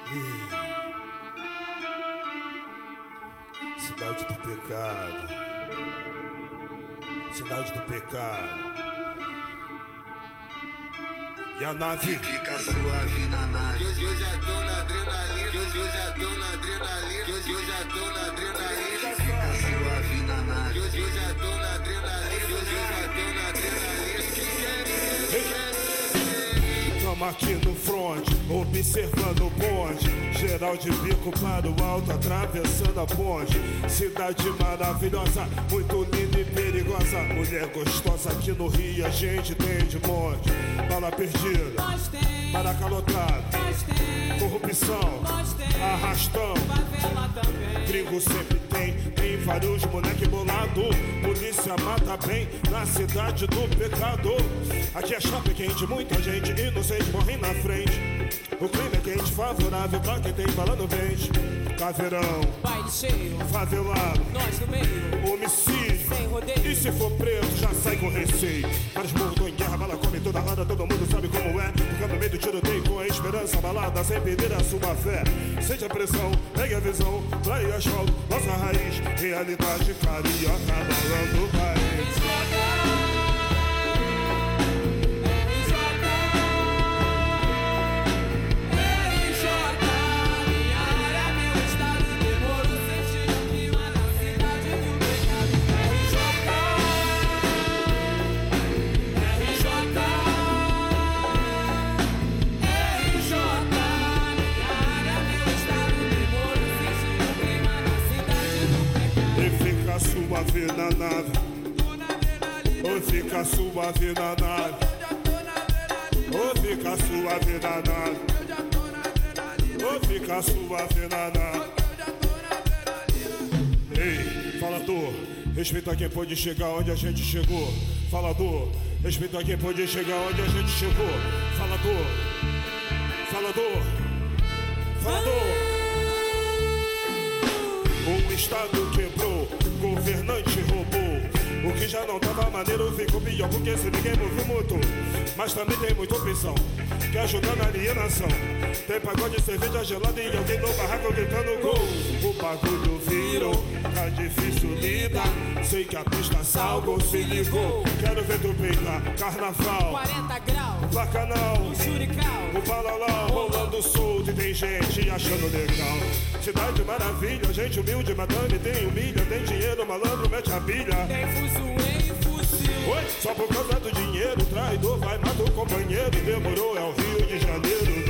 Cidade do pecado. Cidade do pecado. E a nave fica suave na nave. Eu já tô na adrenalina. Eu já tô na adrenalina. Eu já tô na adrenalina. Fica suave na nave. Eu já tô na adrenalina. Eu já tô na adrenalina. Tamo aqui no front, observando o bonde. Geral de bico para o alto, atravessando a ponte. Cidade maravilhosa, muito linda e perigosa. Mulher gostosa aqui no Rio, a gente tem de monte. Bala perdida, baraca lotada, corrupção, arrastão, gringo sempre tem vários moleque bolado. Polícia mata bem na cidade do pecado. Aqui é chapa quente, muita gente inocente morre na frente. O clima é quente, favorável pra quem tem bala no vente. Caveirão, baile cheio, favelado, nós no meio, homicídio, sem rodeio. E se for preso, já sai com receio. Vários morros em guerra, bala come toda hora, todo mundo sabe como é. Fica no meio do tiroteio com a esperança, balada sem perder a sua fé. Sente a pressão, pegue a visão, trai asfalto, nossa raiz. Realidade carioca, balando o país. Suave na nave, ou fica suave na nave, ou fica suave na nave, ou fica suave na nave. Ei, falador, respeita quem pode chegar onde a gente chegou. Falador, respeita quem pode chegar onde a gente chegou. Falador, falador, falador. O Estado quebrou, governante roubou. O que já não tava maneiro ficou pior, porque se ninguém moveu o motor. Mas também tem muita opção que ajuda na alienação. Tem pagode, cerveja gelada e alguém no barraco gritando gol. O bagulho virou, tá difícil lidar. Sei que a pista salgou, se ligou. Quero ver tu pegar carnaval, 40 graus, bacanal, o churical, o balalau rolando solto e tem gente achando legal. Cidade maravilha, gente humilde, madame tem humilha. Tem dinheiro, malandro, mete a pilha. tem fuzuê e fuzil. Oi, só por causa do dinheiro, traidor vai matar o companheiro. Demorou, é o Rio de Janeiro.